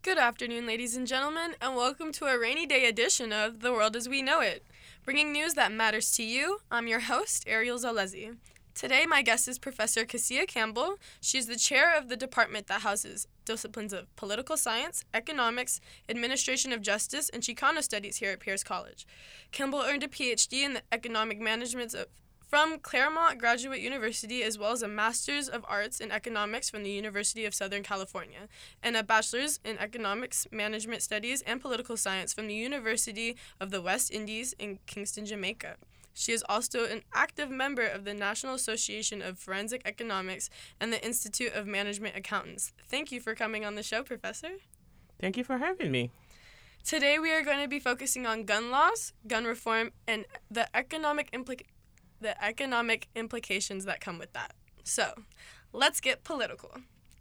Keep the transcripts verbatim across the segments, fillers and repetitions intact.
Good afternoon, ladies and gentlemen, and welcome to a rainy day edition of The World as We Know It. Bringing news that matters to you, I'm your host, Ariel Zalezi. Today, my guest is Professor Cassia Campbell. She's the chair of the department that houses disciplines of political science, economics, administration of justice, and Chicano studies here at Pierce College. Campbell earned a P H D in the economic management of from Claremont Graduate University, as well as a Master's of Arts in Economics from the University of Southern California, and a Bachelor's in Economics, Management Studies, and Political Science from the University of the West Indies in Kingston, Jamaica. She is also an active member of the National Association of Forensic Economics and the Institute of Management Accountants. Thank you for coming on the show, Professor. Thank you for having me. Today we are going to be focusing on gun laws, gun reform, and the economic implications the economic implications that come with that. So, let's get political.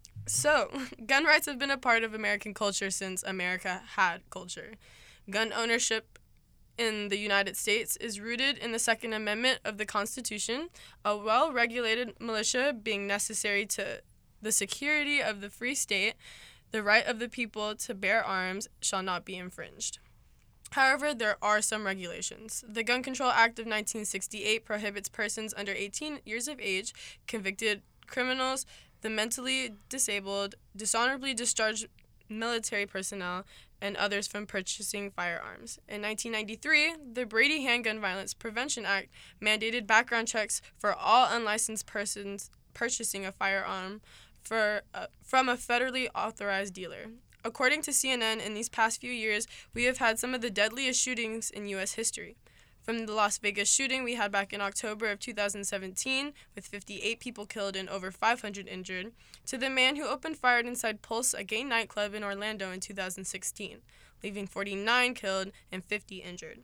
So, gun rights have been a part of American culture since America had culture. Gun ownership in the United States is rooted in the Second Amendment of the Constitution, a well-regulated militia being necessary to the security of the free state. The right of the people to bear arms shall not be infringed. However, there are some regulations. The Gun Control Act of nineteen sixty-eight prohibits persons under eighteen years of age, convicted criminals, the mentally disabled, dishonorably discharged military personnel, and others from purchasing firearms. In nineteen ninety-three, the Brady Handgun Violence Prevention Act mandated background checks for all unlicensed persons purchasing a firearm for, uh, from a federally authorized dealer. According to C N N, in these past few years, we have had some of the deadliest shootings in U S history. From the Las Vegas shooting we had back in October of two thousand seventeen, with fifty-eight people killed and over five hundred injured, to the man who opened fire inside Pulse, a gay nightclub in Orlando in two thousand sixteen, leaving forty-nine killed and fifty injured.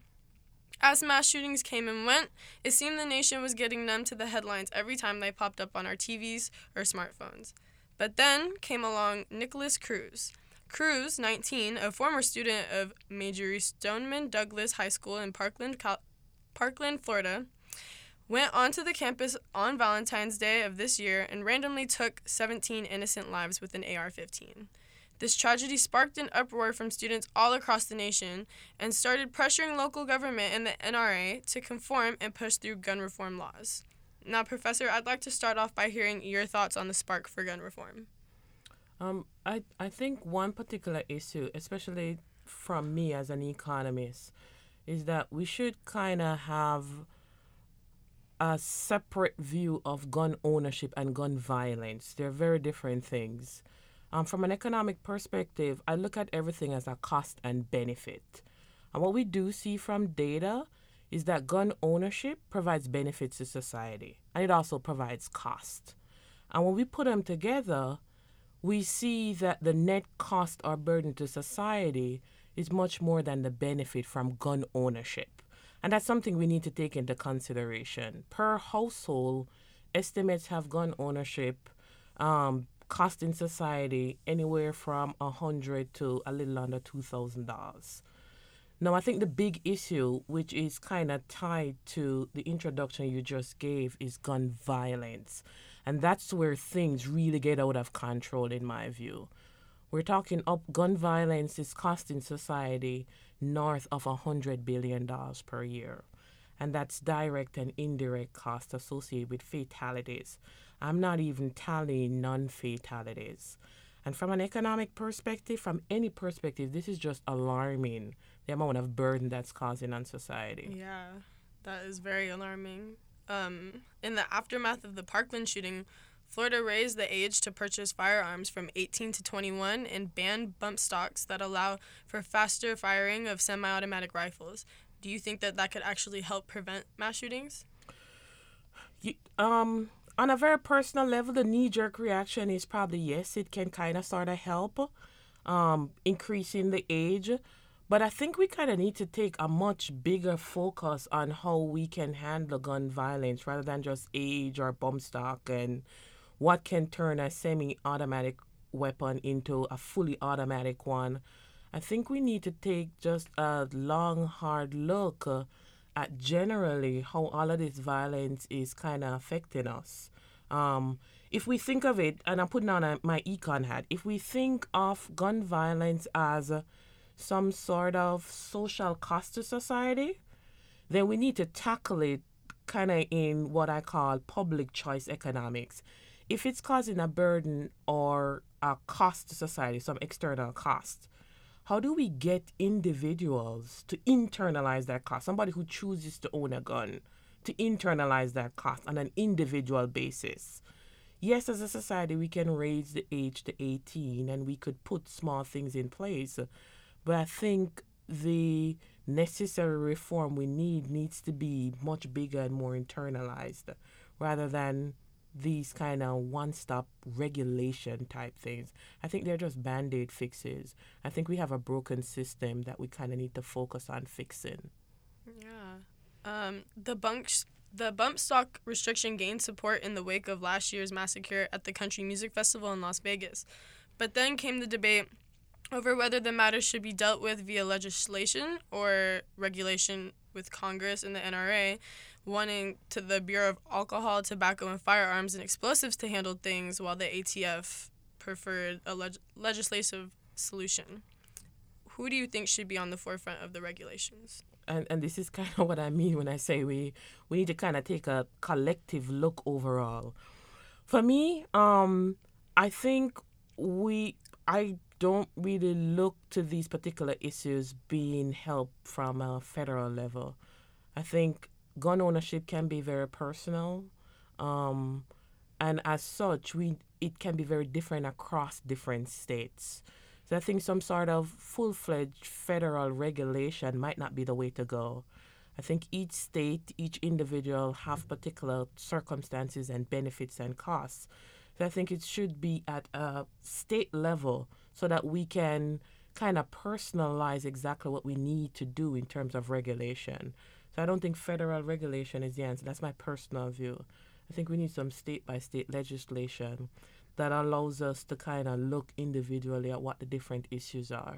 As mass shootings came and went, it seemed the nation was getting numb to the headlines every time they popped up on our T Vs or smartphones. But then came along Nikolas Cruz. Cruz, nineteen, a former student of Marjory Stoneman Douglas High School in Parkland, Cal- Parkland, Florida, went onto the campus on Valentine's Day of this year and randomly took seventeen innocent lives with an A R fifteen. This tragedy sparked an uproar from students all across the nation and started pressuring local government and the N R A to conform and push through gun reform laws. Now, Professor, I'd like to start off by hearing your thoughts on the spark for gun reform. Um, I, I think one particular issue, especially from me as an economist, is that we should kind of have a separate view of gun ownership and gun violence. They're very different things. Um, from an economic perspective, I look at everything as a cost and benefit. And what we do see from data is that gun ownership provides benefits to society, and it also provides cost. And when we put them together, we see that the net cost or burden to society is much more than the benefit from gun ownership. And that's something we need to take into consideration. Per household, estimates have gun ownership um, costing society anywhere from one hundred dollars to a little under two thousand dollars. Now, I think the big issue, which is kind of tied to the introduction you just gave, is gun violence. And that's where things really get out of control, in my view. We're talking up gun violence is costing society north of one hundred billion dollars per year. And that's direct and indirect costs associated with fatalities. I'm not even tallying non-fatalities. And from an economic perspective, from any perspective, this is just alarming, the amount of burden that's causing on society. Yeah, that is very alarming. Um, in the aftermath of the Parkland shooting, Florida raised the age to purchase firearms from eighteen to twenty-one and banned bump stocks that allow for faster firing of semi-automatic rifles. Do you think that that could actually help prevent mass shootings? You, um, on a very personal level, the knee-jerk reaction is probably yes, it can kind of sort of help um, increasing the age. But I think we kind of need to take a much bigger focus on how we can handle gun violence rather than just age or bump stock and what can turn a semi-automatic weapon into a fully automatic one. I think we need to take just a long, hard look uh, at generally how all of this violence is kind of affecting us. Um, if we think of it, and I'm putting on a, my econ hat, if we think of gun violence as uh, some sort of social cost to society, then we need to tackle it kind of in what I call public choice economics. If it's causing a burden or a cost to society, some external cost, how do we get individuals to internalize that cost? Somebody who chooses to own a gun, to internalize that cost on an individual basis. Yes, as a society, we can raise the age to eighteen and we could put small things in place. But I think the necessary reform we need needs to be much bigger and more internalized rather than these kind of one-stop regulation type things. I think they're just band-aid fixes. I think we have a broken system that we kind of need to focus on fixing. Yeah. Um, the bunks, the bump stock restriction gained support in the wake of last year's massacre at the Country Music Festival in Las Vegas. But then came the debate over whether the matter should be dealt with via legislation or regulation, with Congress and the N R A wanting to the Bureau of Alcohol, Tobacco, and Firearms and Explosives to handle things, while the A T F preferred a leg- legislative solution. Who do you think should be on the forefront of the regulations? And and this is kind of what I mean when I say we we need to kind of take a collective look overall. For me, um, I think we I don't really look to these particular issues being helped from a federal level. I think gun ownership can be very personal, um, and as such, we it can be very different across different states. So I think some sort of full-fledged federal regulation might not be the way to go. I think each state, each individual have particular circumstances and benefits and costs. So I think it should be at a state level so that we can kind of personalize exactly what we need to do in terms of regulation. So I don't think federal regulation is the answer. That's my personal view. I think we need some state-by-state legislation that allows us to kind of look individually at what the different issues are.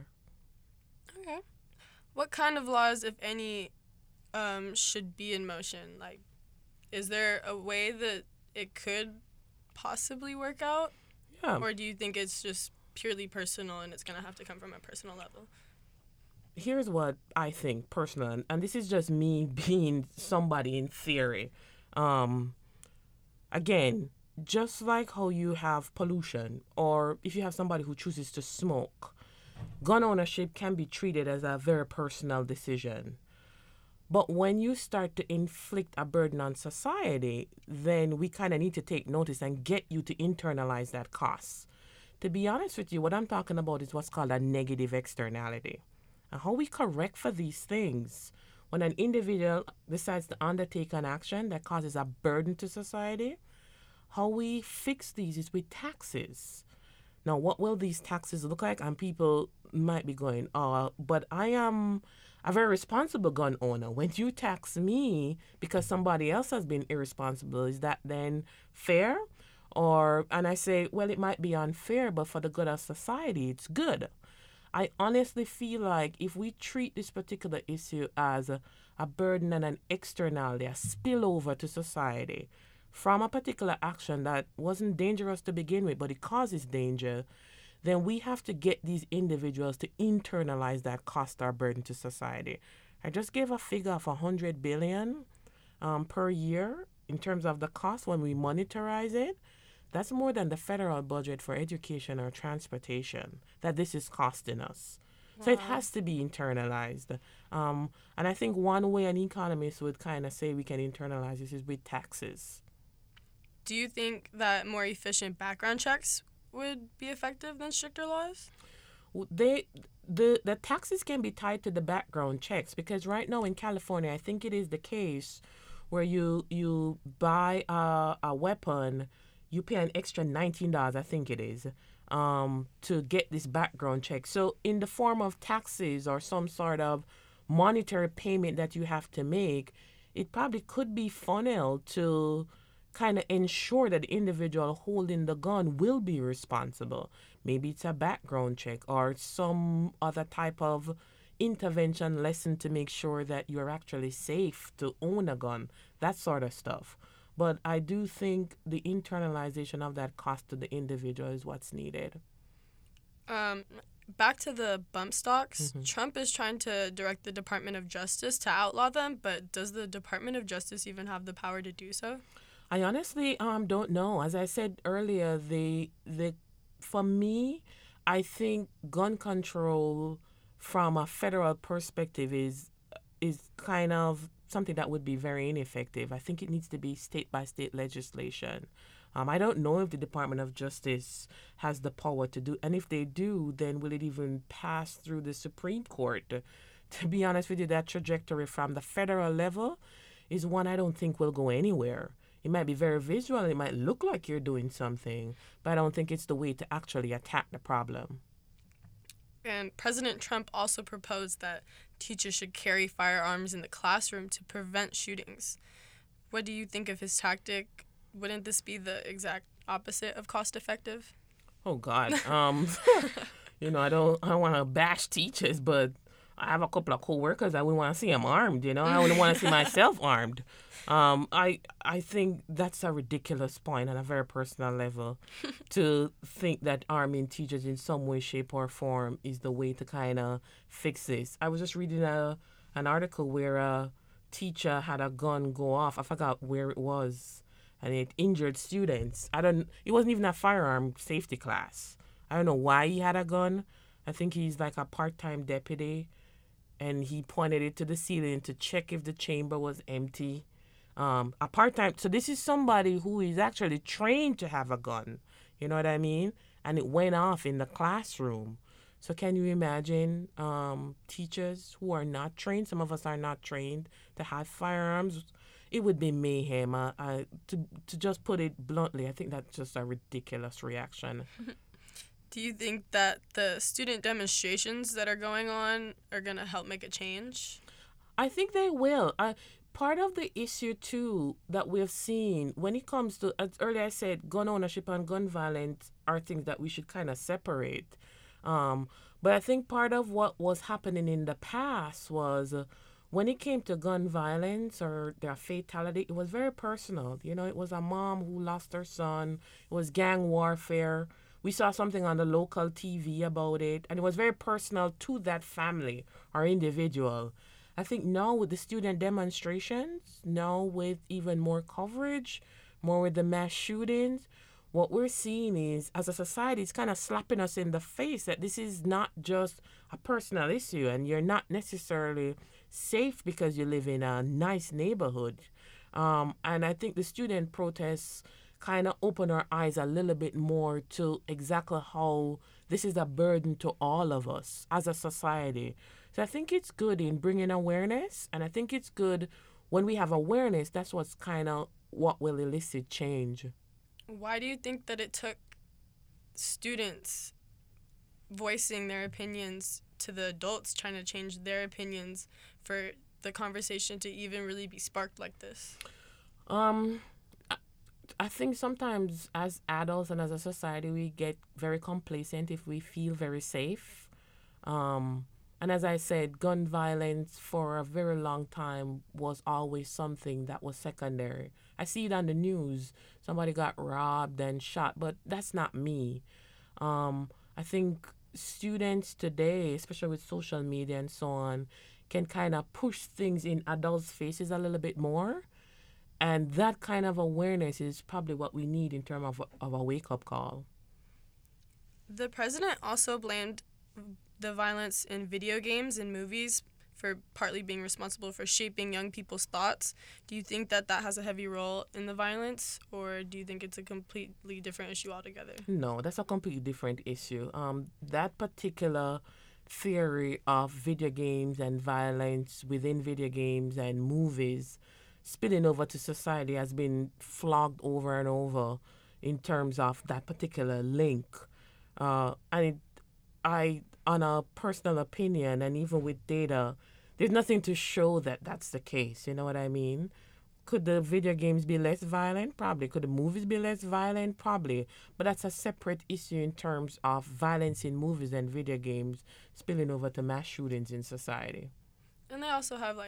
Okay. What kind of laws, if any, um, should be in motion? Like, is there a way that it could possibly work out? Yeah. Or do you think it's just purely personal and it's going to have to come from a personal level? Here's what I think personal, and this is just me being somebody in theory. Um, again, just like how you have pollution, or if you have somebody who chooses to smoke, gun ownership can be treated as a very personal decision. But when you start to inflict a burden on society, then we kind of need to take notice and get you to internalize that cost. To be honest with you, what I'm talking about is what's called a negative externality. And how we correct for these things when an individual decides to undertake an action that causes a burden to society, how we fix these is with taxes. Now, what will these taxes look like? And people might be going, oh, but I am a very responsible gun owner. When you tax me because somebody else has been irresponsible, is that then fair? Or, and I say, well, it might be unfair, but for the good of society, it's good. I honestly feel like if we treat this particular issue as a, a burden and an externality, a spillover to society from a particular action that wasn't dangerous to begin with, but it causes danger, then we have to get these individuals to internalize that cost or burden to society. I just gave a figure of one hundred billion dollars um, per year in terms of the cost when we monetize it. That's more than the federal budget for education or transportation that this is costing us. Wow. So it has to be internalized. Um, and I think one way an economist would kind of say we can internalize this is with taxes. Do you think that more efficient background checks would be effective than stricter laws? They, the, the taxes can be tied to the background checks because right now in California, I think it is the case where you, you buy a, a weapon, you pay an extra nineteen dollars, I think it is, um, to get this background check. So in the form of taxes or some sort of monetary payment that you have to make, it probably could be funneled to kind of ensure that the individual holding the gun will be responsible. Maybe it's a background check or some other type of intervention lesson to make sure that you're actually safe to own a gun, that sort of stuff. But I do think the internalization of that cost to the individual is what's needed. Um, back to the bump stocks. Mhm. Trump is trying to direct the Department of Justice to outlaw them, but does the Department of Justice even have the power to do so? I honestly um don't know. As I said earlier, the the for me, I think gun control from a federal perspective is is kind of something that would be very ineffective. I think it needs to be state by state legislation. Um, I don't know if the Department of Justice has the power to do, and if they do, then will it even pass through the Supreme Court? To be honest with you, that trajectory from the federal level is one I don't think will go anywhere. It might be very visual, it might look like you're doing something, but I don't think it's the way to actually attack the problem. And President Trump also proposed that teachers should carry firearms in the classroom to prevent shootings. What do you think of his tactic? Wouldn't this be the exact opposite of cost effective? Oh God. Um you know, I don't I don't want to bash teachers, but I have a couple of coworkers I wouldn't want to see them armed, you know. I wouldn't want to see myself armed. Um, I I think that's a ridiculous point on a very personal level to think that arming teachers in some way, shape, or form is the way to kind of fix this. I was just reading a an article where a teacher had a gun go off. I forgot where it was, and it injured students. I don't. It wasn't even a firearm safety class. I don't know why he had a gun. I think he's like a part-time deputy, and he pointed it to the ceiling to check if the chamber was empty. Um, a part-time, so this is somebody who is actually trained to have a gun. You know what I mean? And it went off in the classroom. So can you imagine um, teachers who are not trained? Some of us are not trained to have firearms. It would be mayhem. Uh, uh, to to just put it bluntly, I think that's just a ridiculous reaction. Do you think that the student demonstrations that are going on are going to help make a change? I think they will. Uh, part of the issue, too, that we've seen when it comes to, as earlier I said, gun ownership and gun violence are things that we should kind of separate. Um, but I think part of what was happening in the past was uh, when it came to gun violence or their fatality, it was very personal. You know, it was a mom who lost her son, it was gang warfare. We saw something on the local T V about it, and it was very personal to that family or individual. I think now with the student demonstrations, now with even more coverage, more with the mass shootings, what we're seeing is, as a society, it's kind of slapping us in the face that this is not just a personal issue, and you're not necessarily safe because you live in a nice neighborhood. Um, and I think the student protests kind of open our eyes a little bit more to exactly how this is a burden to all of us as a society. So I think it's good in bringing awareness, and I think it's good when we have awareness. That's what's kind of what will elicit change. Why do you think that it took students voicing their opinions to the adults trying to change their opinions for the conversation to even really be sparked like this? Um, I, I think sometimes as adults and as a society, we get very complacent if we feel very safe. Um, and as I said, gun violence for a very long time was always something that was secondary. I see it on the news. Somebody got robbed and shot, but that's not me. Um, I think students today, especially with social media and so on, can kind of push things in adults' faces a little bit more. And that kind of awareness is probably what we need in terms of, of a wake-up call. The president also blamed the violence in video games and movies for partly being responsible for shaping young people's thoughts. Do you think that that has a heavy role in the violence, or do you think it's a completely different issue altogether? No, that's a completely different issue. Um, that particular theory of video games and violence within video games and movies spilling over to society has been flogged over and over in terms of that particular link. Uh, and it, I, on a personal opinion, and even with data, there's nothing to show that that's the case. You know what I mean? Could the video games be less violent? Probably. Could the movies be less violent? Probably. But that's a separate issue in terms of violence in movies and video games spilling over to mass shootings in society. And they also have, like,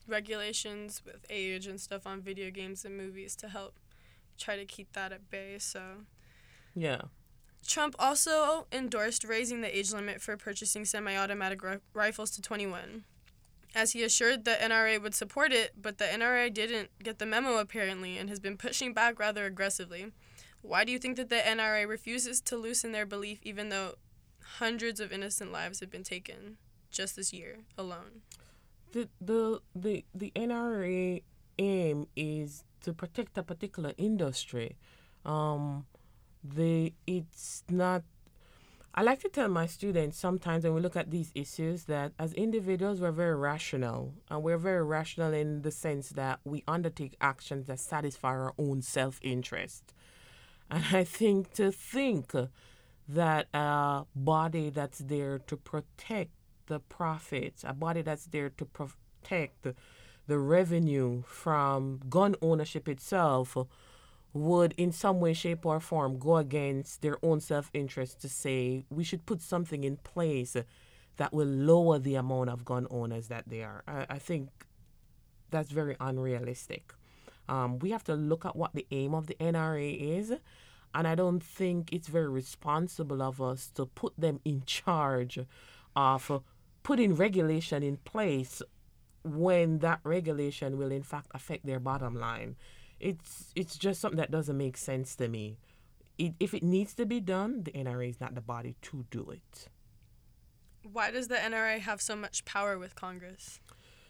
regulations with age and stuff on video games and movies to help try to keep that at bay. So Yeah. Trump also endorsed raising the age limit for purchasing semi-automatic ri- rifles to twenty-one, as he assured the N R A would support it, but the N R A didn't get the memo apparently and has been pushing back rather aggressively. Why do you think that the N R A refuses to loosen their belief even though hundreds of innocent lives have been taken just this year alone? The the the, the N R A aim is to protect a particular industry. Um, the it's not. I like to tell my students sometimes when we look at these issues that as individuals we're very rational, and we're very rational in the sense that we undertake actions that satisfy our own self-interest. And I think to think that a body that's there to protect the profits, a body that's there to protect the, the revenue from gun ownership itself would in some way, shape, or form go against their own self-interest to say we should put something in place that will lower the amount of gun owners that there are. I, I think that's very unrealistic. Um, we have to look at what the aim of the N R A is, and I don't think it's very responsible of us to put them in charge of uh, putting regulation in place when that regulation will in fact affect their bottom line. It's it's just something that doesn't make sense to me. It, if it needs to be done, the N R A is not the body to do it. Why does the N R A have so much power with Congress?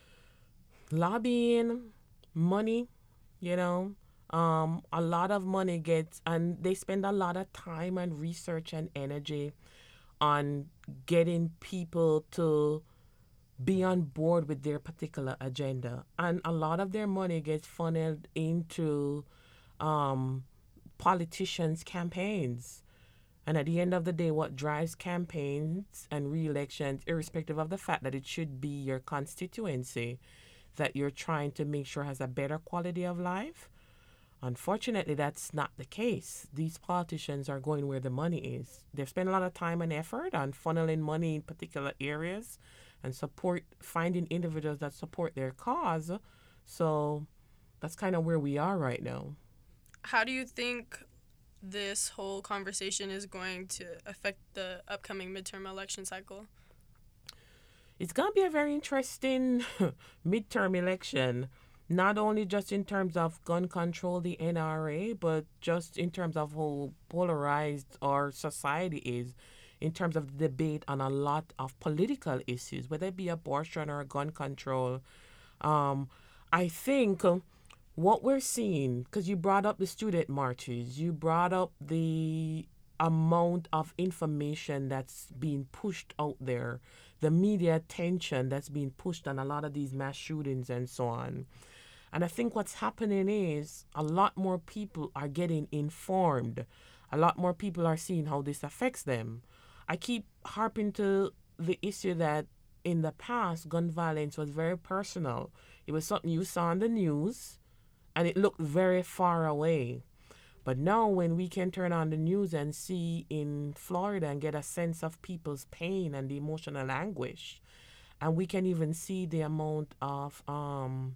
Lobbying, money, you know, um, a lot of money gets, and they spend a lot of time and research and energy on getting people to be on board with their particular agenda. And a lot of their money gets funneled into um, politicians' campaigns. And at the end of the day, what drives campaigns and re-elections, irrespective of the fact that it should be your constituency that you're trying to make sure has a better quality of life, unfortunately, that's not the case. These politicians are going where the money is. They've spent a lot of time and effort on funneling money in particular areas and support finding individuals that support their cause. So that's kind of where we are right now. How do you think this whole conversation is going to affect the upcoming midterm election cycle? It's going to be a very interesting midterm election, not only just in terms of gun control, the N R A, but just in terms of how polarized our society is in terms of the debate on a lot of political issues, whether it be abortion or gun control. Um, I think uh, what we're seeing, because you brought up the student marches, you brought up the amount of information that's being pushed out there, the media attention that's being pushed on a lot of these mass shootings and so on. And I think what's happening is a lot more people are getting informed. A lot more people are seeing how this affects them. I keep harping to the issue that in the past, gun violence was very personal. It was something you saw on the news, and it looked very far away. But now when we can turn on the news and see in Florida and get a sense of people's pain and the emotional anguish, and we can even see the amount of um,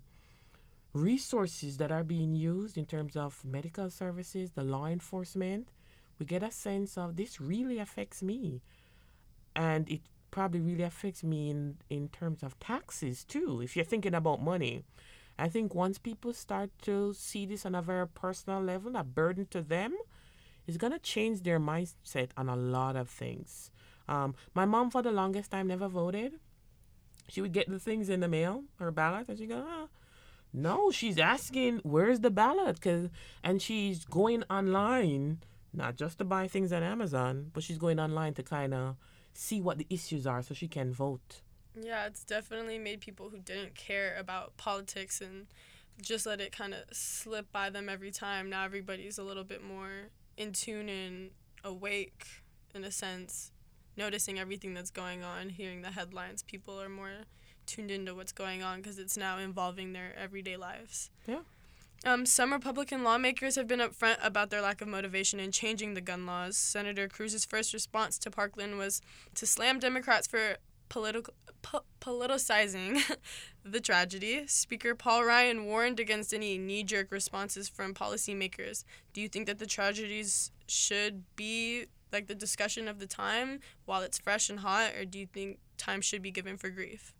resources that are being used in terms of medical services, the law enforcement, we get a sense of this really affects me. And it probably really affects me in, in terms of taxes too, if you're thinking about money. I think once people start to see this on a very personal level, a burden to them, it's going to change their mindset on a lot of things. Um, my mom, for the longest time, never voted. She would get the things in the mail, her ballot, and she'd go, ah. No, she's asking, where's the ballot? 'Cause, and she's going online, not just to buy things on Amazon, but she's going online to kind of see what the issues are so she can vote. Yeah, it's definitely made people who didn't care about politics and just let it kind of slip by them every time. Now everybody's a little bit more in tune and awake, in a sense, noticing everything that's going on, hearing the headlines. People are more tuned into what's going on because it's now involving their everyday lives. Yeah. Um, some Republican lawmakers have been upfront about their lack of motivation in changing the gun laws. Senator Cruz's first response to Parkland was to slam Democrats for political po- politicizing the tragedy. Speaker Paul Ryan warned against any knee-jerk responses from policymakers. Do you think that the tragedies should be like the discussion of the time while it's fresh and hot, or do you think time should be given for grief?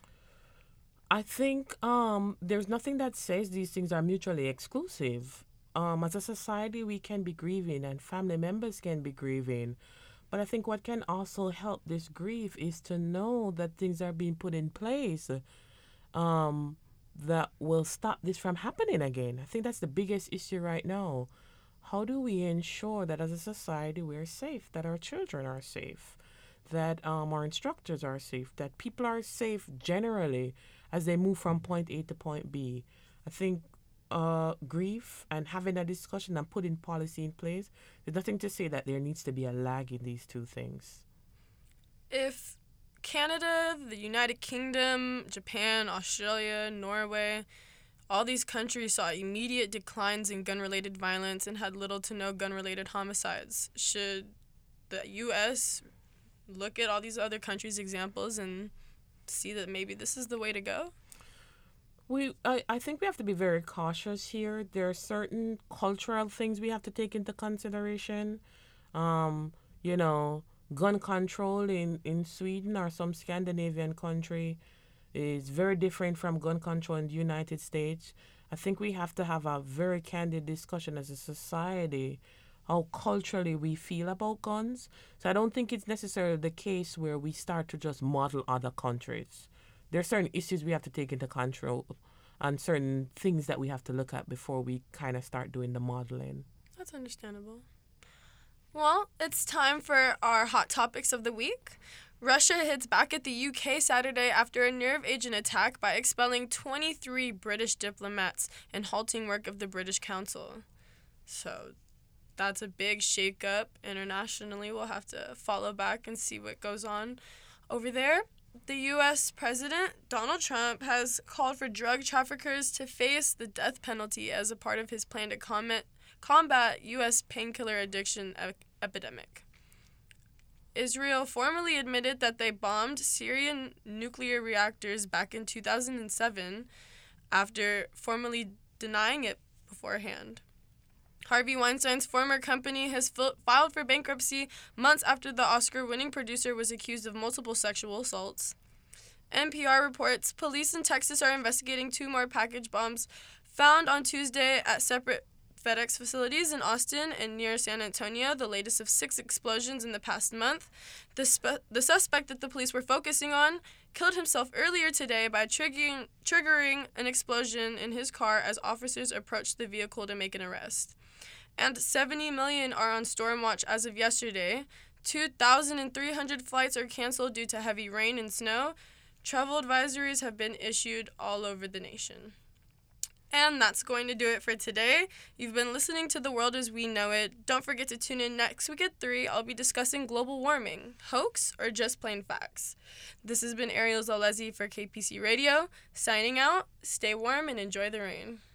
I think um, there's nothing that says these things are mutually exclusive. Um, as a society, we can be grieving and family members can be grieving. But I think what can also help this grief is to know that things are being put in place um, that will stop this from happening again. I think that's the biggest issue right now. How do we ensure that as a society we're safe, that our children are safe, that um, our instructors are safe, that people are safe generally as they move from point A to point B? I think uh, grief and having a discussion and putting policy in place, there's nothing to say that there needs to be a lag in these two things. If Canada, the United Kingdom, Japan, Australia, Norway, all these countries saw immediate declines in gun-related violence and had little to no gun-related homicides, should the U S look at all these other countries' examples and see that maybe this is the way to go? We, I, I think we have to be very cautious here. There are certain cultural things we have to take into consideration. Um, you know, gun control in, in Sweden or some Scandinavian country is very different from gun control in the United States. I think we have to have a very candid discussion as a society how culturally we feel about guns. So I don't think it's necessarily the case where we start to just model other countries. There are certain issues we have to take into control and certain things that we have to look at before we kind of start doing the modeling. That's understandable. Well, it's time for our hot topics of the week. Russia hits back at the U K Saturday after a nerve agent attack by expelling twenty-three British diplomats and halting work of the British Council. So that's a big shakeup internationally. We'll have to follow back and see what goes on over there. The U S President, Donald Trump, has called for drug traffickers to face the death penalty as a part of his plan to combat, combat U S painkiller addiction e- epidemic. Israel formally admitted that they bombed Syrian nuclear reactors back in two thousand seven after formally denying it beforehand. Harvey Weinstein's former company has fil- filed for bankruptcy months after the Oscar-winning producer was accused of multiple sexual assaults. N P R reports police in Texas are investigating two more package bombs found on Tuesday at separate FedEx facilities in Austin and near San Antonio, the latest of six explosions in the past month. The, spe- the suspect that the police were focusing on killed himself earlier today by triggering, triggering an explosion in his car as officers approached the vehicle to make an arrest. And seventy million are on storm watch as of yesterday. two thousand three hundred flights are canceled due to heavy rain and snow. Travel advisories have been issued all over the nation. And that's going to do it for today. You've been listening to The World as We Know It. Don't forget to tune in next week at three. I'll be discussing global warming, hoax, or just plain facts. This has been Ariel Zalezi for K P C Radio. Signing out, stay warm and enjoy the rain.